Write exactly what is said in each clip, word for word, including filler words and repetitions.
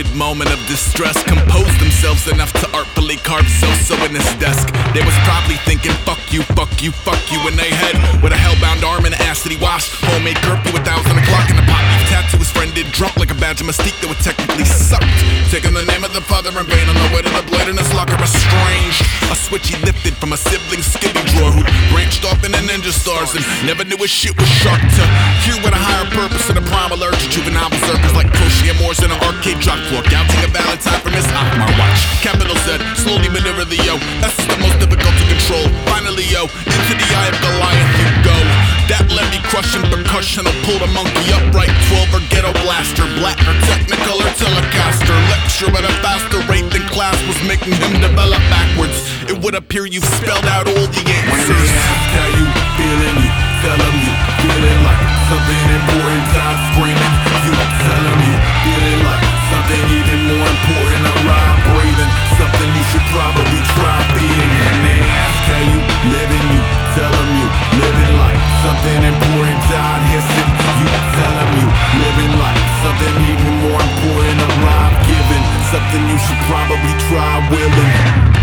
cultivated moment of distress composed themselves enough to artfully carve so-so in his desk. They was probably thinking, fuck you, fuck you, fuck you in they head, with a hellbound arm and an acid he washed. Homemade curfew, a thousand o'clock in the pot leaf tattoo. His friend did drunk like a badge of mystique that would technically sucked. Taking the name of the father in vain on the way to the blade in his locker. Estranged, a switch he lifted from a sibling skivvy drawer who branched off in the ninja stars and never knew his shit was sharp. To hear with a higher purpose and a prime alert to juvenile berserkers like crochet Moors in an arcade drop floor, counting a Valentine from his Akmar watch. Capital Z, slowly maneuver the yo. That's the most difficult to control. Finally, yo, into the eye of Goliath you go. That let me crushing percussion will pull the monkey upright. twelve or ghetto blaster, black or technical or telecaster. Lecture at a faster rate than class was making him develop backwards. It would appear you've spelled out all the answers. When they ask how you feeling, you tell them you feeling like something important. I'm screaming, you tell them you feeling like something even more important. I'm right breathing, something you should probably try being. When they ask how you living, you tell them you living like something important. I'm hissing, you tell them you living like something even more important. I'm right giving, something you should probably try willing.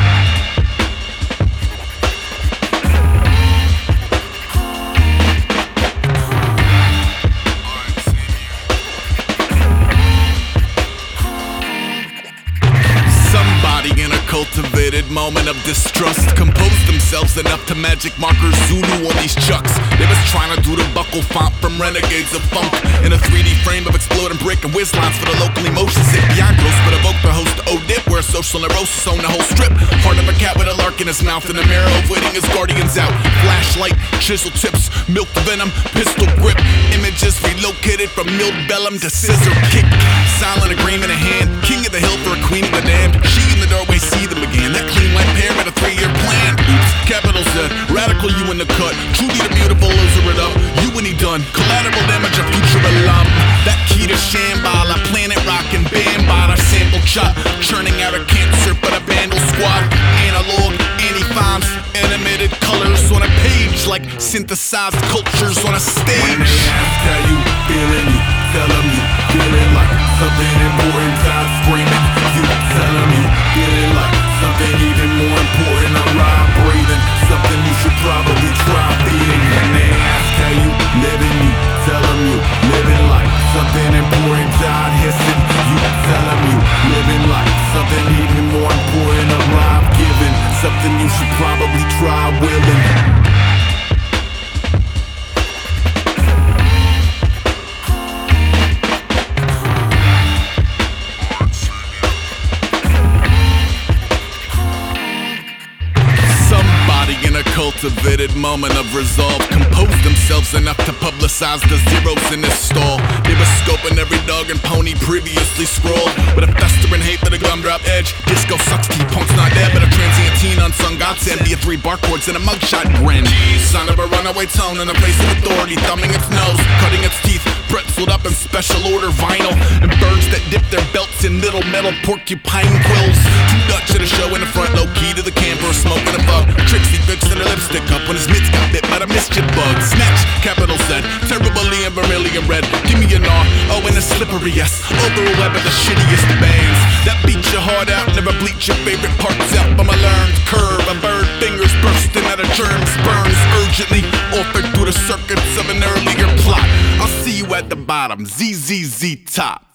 In a cultivated moment of distrust composed themselves enough to magic markers Zulu on these chucks. They was trying to do the buckle font from Renegades of Funk in a three D frame of exploding brick and whiz lines for the local emotion sick Biancos, but evoke the host of O-Dip where social neurosis own the whole strip. Heart of a cat with a lark in his mouth and a mirror avoiding his guardians out. Flashlight, chisel tips, milk venom, pistol grip. Images relocated from milled bellum to scissor kick. Silent agreement in hand, king of the hill for a queen of the damned. She in the doorway, see them again. That clean white pair with a three-year plan. Oops, capital Z, radical you in the cut. Truly the beautiful, loser it up. You and he done, collateral damage, a future alum. That key to Shambhala, planet rockin' Bambada, sample chop, churning out a cancer for the Vandal squad. Analog, anti-fonts, animated colors on a page like synthesized cultures on a stage. When they ask how you feeling, you tell them you feeling like something important. I'm screaming, you tell them you feeling like something even more important. I'm right breathing, something you should probably try being. When they ask how you living, you tell them you living like something important. I'm hissing, you tell them you living like something even more important. I'm right giving, something you should probably try willing. In a cultivated moment of resolve composed themselves enough to publicize the zeros in this stall. They were scoping every dog and pony previously scrolled with a festering hate for the gumdrop edge. Disco sucks, T-Punk's not dead, but a transient teen unsung godsend via three barcodes and a mugshot grin. Sign of a runaway tone in the face of authority, thumbing its nose, cutting its teeth, pretzeled up in special order vinyl, and birds that dip their belts in little metal porcupine quills. Too Dutch at a show in the front, low key to the camper, smoking a bug. Trixie fixing her lipstick up when his mitts got bit by the mischief bug. Snatch, capital Z, terribly in vermilion red. Give me a gnaw, oh and a slippery yes. Over a web of the shittiest bangs that beat your heart out, never bleach your favorite parts out. From a learned curve, a bird fingers bursting out of germs, burns urgently, offered through the circuits of an earlier plot. I'll see you at the bottom, Z Z Z top.